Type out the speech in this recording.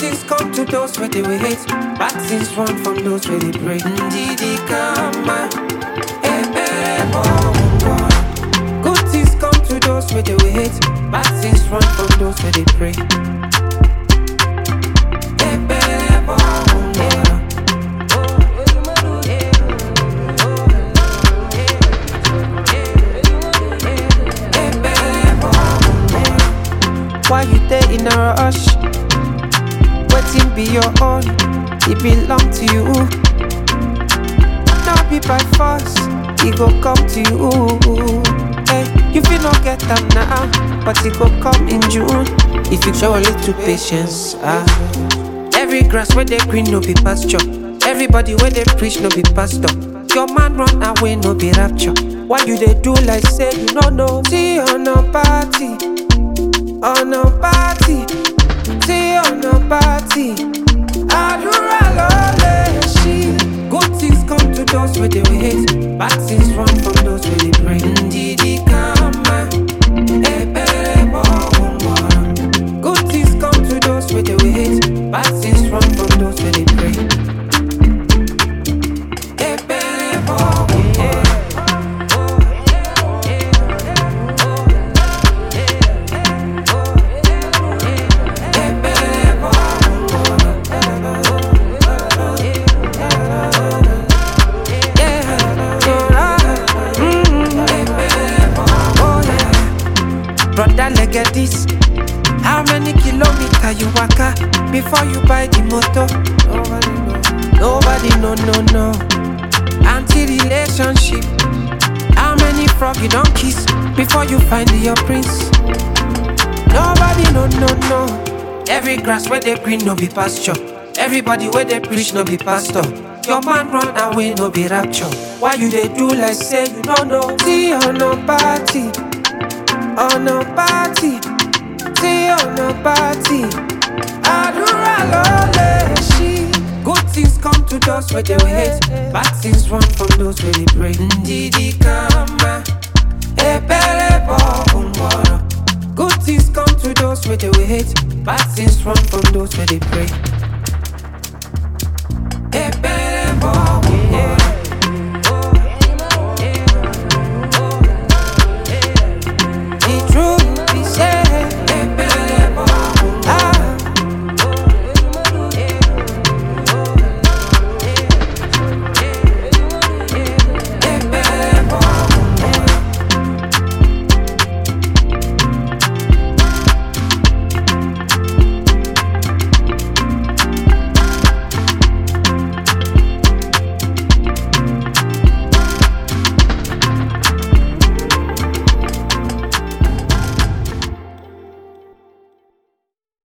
things come to those where they wait. Bad things run from those where they pray. Ndidi kama good things come to those where they wait. Bad things run from those where they pray. Why you there in a rush? Waiting be your own, it belong to you. Not be by force, it go come to you. Hey, you feel not get them now, but it go come in June. If you show a little patience, every grass where they green no be pasture. Everybody where they preach no be pastor. Your man run away no be rapture. Why you they do like say you don't know? See on a party. On a party, see on a party. Adura lole she. Good things come to those where they wait. Bad things run from those where they pray. Ndidi kama eperebo umbora. Good things come to those where they wait. Bad things run from those where they pray. Eperebo umbora. Brother, look at this. How many kilometers you waka before you buy the motor? Nobody know, no. Anti-relationship. How many frog you don't kiss before you find your prince? Nobody know, no. Every grass where they green no be pasture. Everybody where they preach no be pastor. Your man run away no be rapture. Why you they do like say you don't know? See on no party. On a party, see on a party. Adura lole she. Good things come to those where they wait. Bad things run from those where they pray. Ndidi kama eperebo umbora. Good things come to those where they wait. Bad things run from those where they pray.